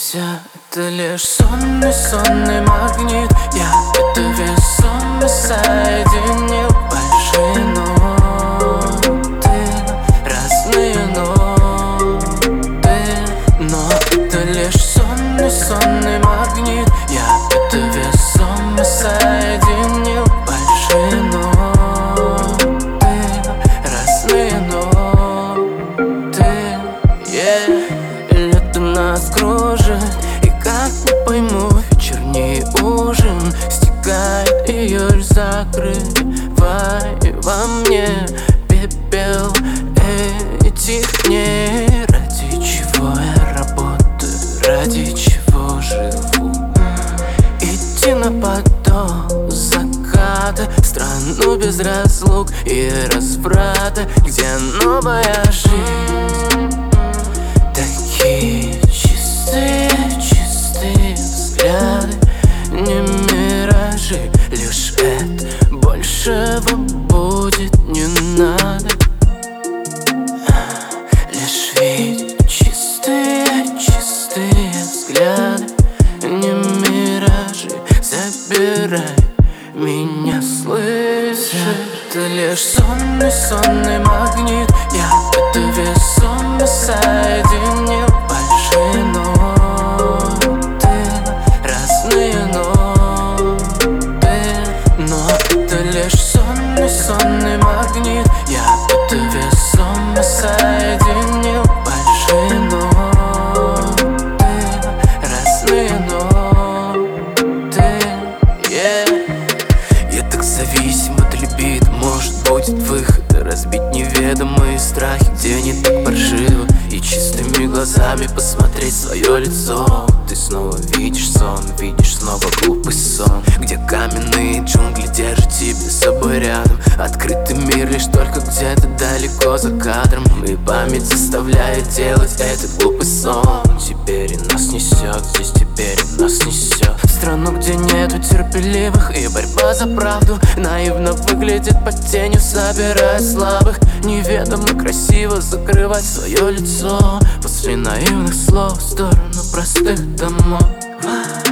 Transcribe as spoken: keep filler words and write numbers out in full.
Хотя это лишь сонный, сонный магнит. Я это весомо соединил. Большие ноты, разные ноты. Но это лишь сонный, сонный магнит. Я это весомо соединил. Большие ноты, разные ноты, yeah. Лето нас кружит, и как не пойму, вечерний ужин стекает, июль закрывай во мне пепел этих дней. Ради чего я работаю, ради чего живу? Идти на подол заката, страну без разлук и разврата, где новая жизнь. Такие чистые, чистые взгляды, не миражи, лишь это, большего будет не надо. Лишь видеть чистые, чистые взгляды, не миражи, забирай меня, слышишь? Это лишь сонный, сонный магнит. Я это весомо соединил. Большие ноты, разные ноты. Но это лишь сонный, сонный магнит. Я это весомо соединил. Большие ноты, разные ноты, yeah. Я так зависим от либидо, может будет выход, разбить неведомые страхи, где не так паршиво, и чистыми глазами посмотреть свое лицо. Ты снова видишь сон, видишь снова глупый сон, где каменные джунгли держат тебя с собой рядом. Открытый мир лишь только где-то далеко за кадром, и память заставляет делать этот глупый сон. Теперь и нас несет, здесь теперь и нас несет в страну, где нету терпеливых, и борьба за правду наивно выглядит под тенью, собирая слабых. Неведомо красиво закрывать свое лицо после наивных слов в сторону простых домов.